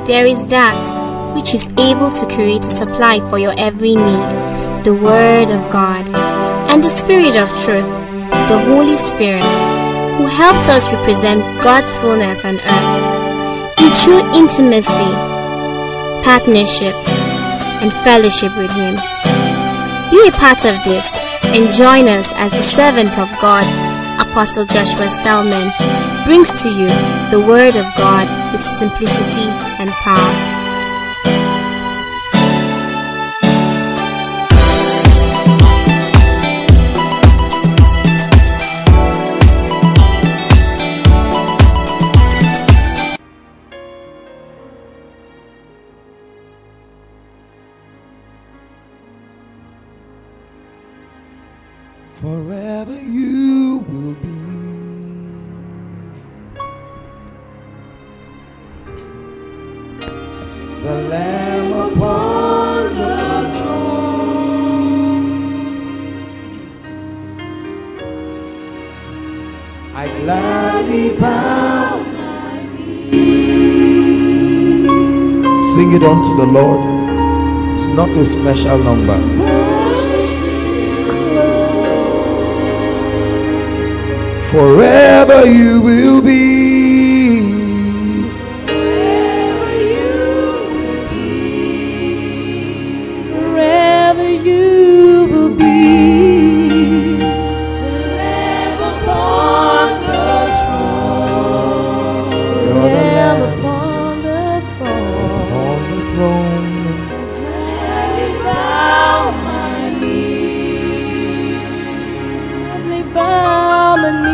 there is that which is able to create a supply for your every need, the Word of God, and the Spirit of truth, the Holy Spirit, who helps us represent God's fullness on earth in true intimacy, partnership, and fellowship with Him. Be a part of this and join us as the servant of God, Apostle Joshua Selman, brings to you the Word of God with simplicity and power. Forever you will be the Lamb upon the throne. I gladly bow my knee. Sing it unto the Lord. It's not a special number. Forever you will be. Forever you will be. Forever you will be. The Lamb upon the throne. The Lamb upon the throne. Upon the throne. Gladly bow my knee. Gladly bow my knee.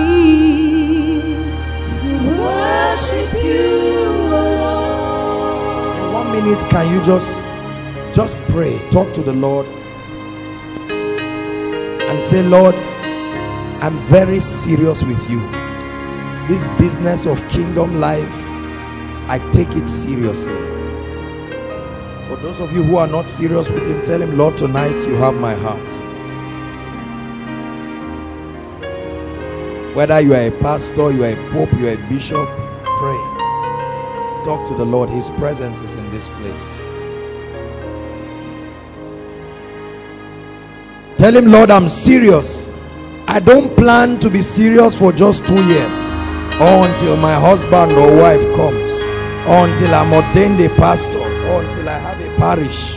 In 1 minute, can you just pray, talk to the Lord and say, Lord, I'm very serious with you. This business of kingdom life, I take it seriously. For those of you who are not serious with him, tell him, Lord, tonight you have my heart. Whether you are a pastor, you are a pope, you are a bishop, pray. Talk to the Lord. His presence is in this place. Tell him, Lord, I'm serious. I don't plan to be serious for just 2 years, or until my husband or wife comes, or until I'm ordained a pastor, or until I have a parish.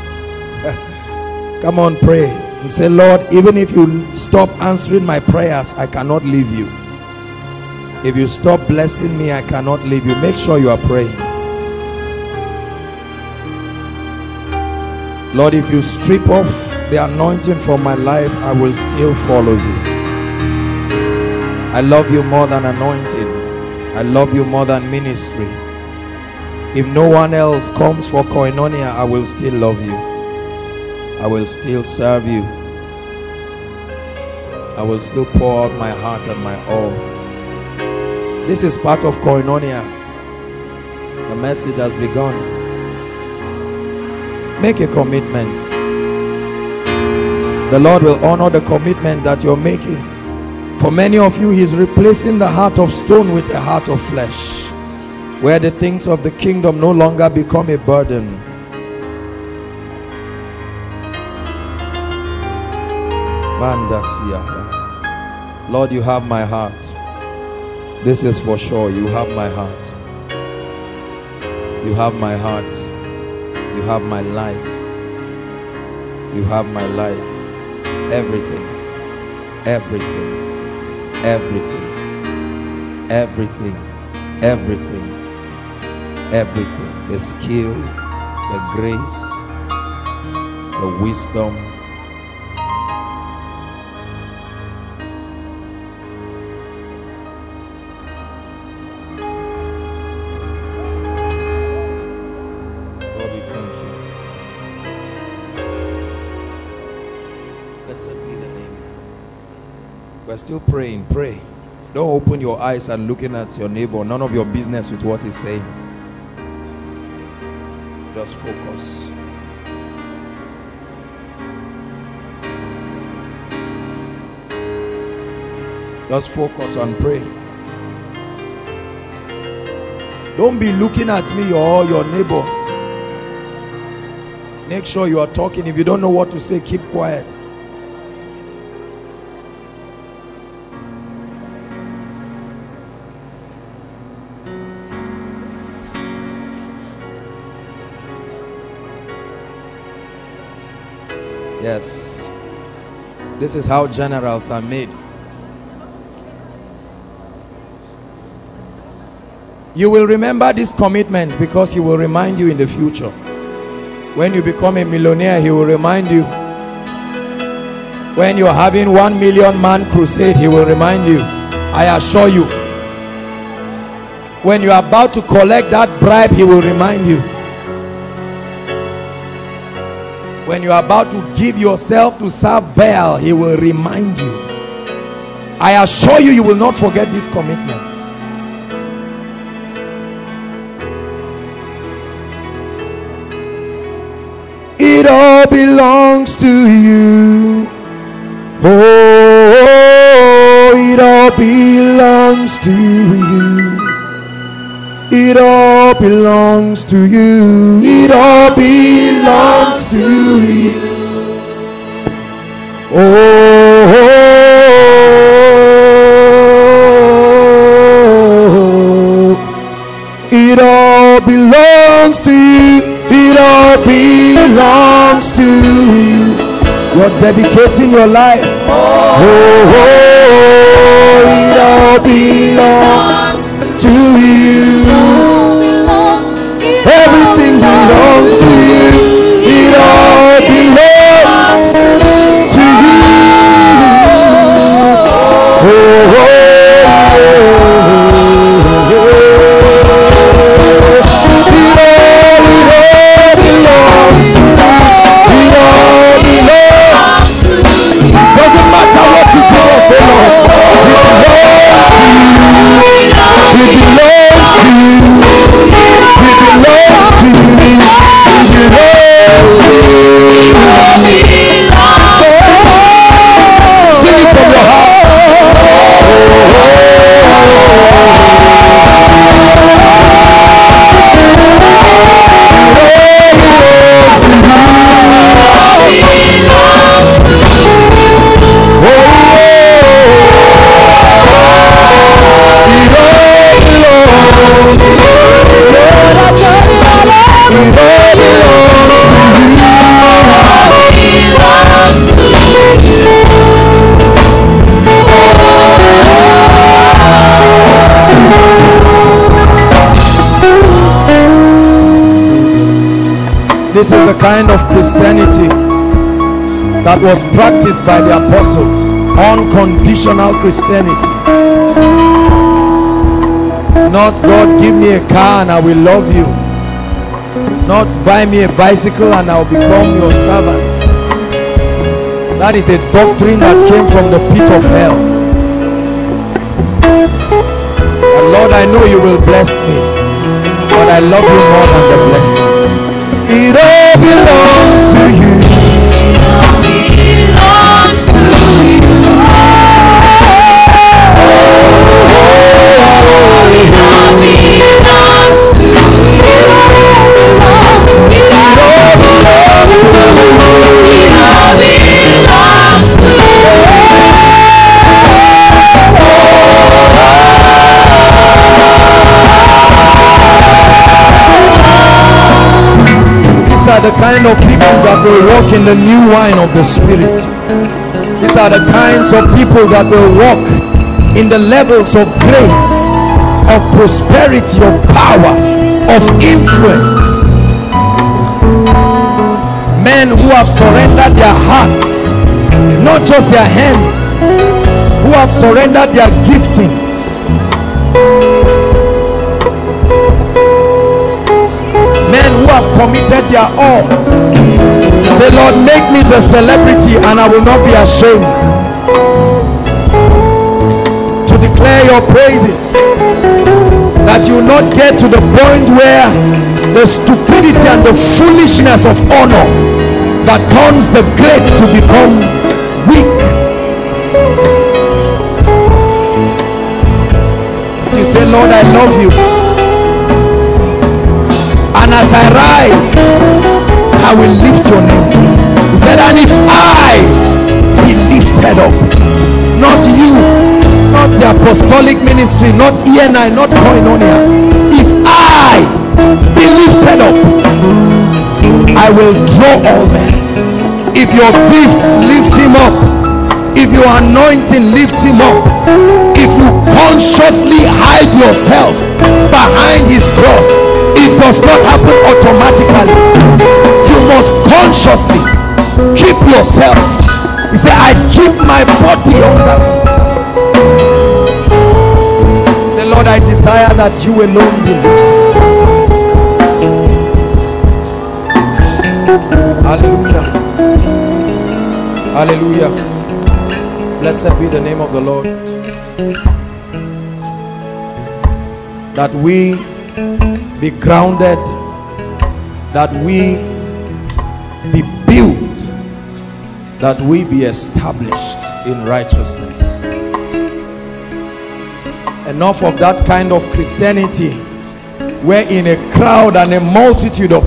Come on, pray and say, Lord, even if you stop answering my prayers, I cannot leave you. If you stop blessing me, I cannot leave you. Make sure you are praying. Lord, if you strip off the anointing from my life, I will still follow you. I love you more than anointing. I love you more than ministry. If no one else comes for koinonia, I will still love you. I will still serve you. I will still pour out my heart and my all. This is part of koinonia. The message has begun. Make a commitment. The Lord will honor the commitment that you're making. For many of you, He's replacing the heart of stone with a heart of flesh, where the things of the kingdom no longer become a burden. Lord, you have my heart. This is for sure. You have my heart. You have my heart. You have my life. You have my life. Everything. Everything. Everything. Everything. Everything. Everything. The skill, the grace, the wisdom. We're still praying. Pray. Don't open your eyes and looking at your neighbor. None of your business with what he's saying. Just focus. Just focus and pray. Don't be looking at me or your neighbor. Make sure you are talking. If you don't know what to say, keep quiet. Yes. This is how generals are made. You will remember this commitment because he will remind you in the future. When you become a millionaire, he will remind you. When you're having 1 million man crusade, he will remind you. I assure you. When you're about to collect that bribe, he will remind you. When you're about to give yourself to serve Baal, he will remind you. I assure you, you will not forget these commitments. It all belongs to you. Oh, it all belongs to you. It all belongs to you. It all belongs to you. Oh, it all belongs to you. It all belongs to you. You're dedicating your life. Oh, it all belongs to you. Everything belongs to you. It all belongs to you. Oh, doesn't matter what you do or say, Lord. It belongs to you. It belongs to you. It belongs to you. It belongs to you. Sing it from your heart. This is the kind of Christianity that was practiced by the apostles. Unconditional Christianity. Not God, give me a car and I will love you. Not buy me a bicycle and I will become your servant. That is a doctrine that came from the pit of hell. And Lord, I know you will bless me, but I love you more than the blessing. It all belongs to you. It all belongs to you. It all belongs to you. It all belongs to you. It all belongs to you. These are the kind of people that will walk in the new wine of the Spirit. These are the kinds of people that will walk in the levels of grace, of prosperity, of power, of influence. Men who have surrendered their hearts, not just their hands, who have surrendered their giftings. Men who have committed their all. Say, Lord, make me the celebrity and I will not be ashamed to declare your praises. That you will not get to the point where the stupidity and the foolishness of honor that turns the great to become weak. You say, Lord, I love you. as I rise, I will lift your name. He said, and if I be lifted up, not you, not the apostolic ministry, not ENI, not Koinonia, if I be lifted up, I will draw all men. If your gifts, lift him up. If your anointing, lift him up. If you consciously hide yourself behind his cross, it does not happen automatically. You must consciously keep yourself. He said, I keep my body under me. Say, Lord, I desire that you alone be lifted. Hallelujah. Hallelujah. Blessed be the name of the Lord. That we be grounded, that we be built, that we be established in righteousness. Enough of that kind of Christianity where in a crowd and a multitude of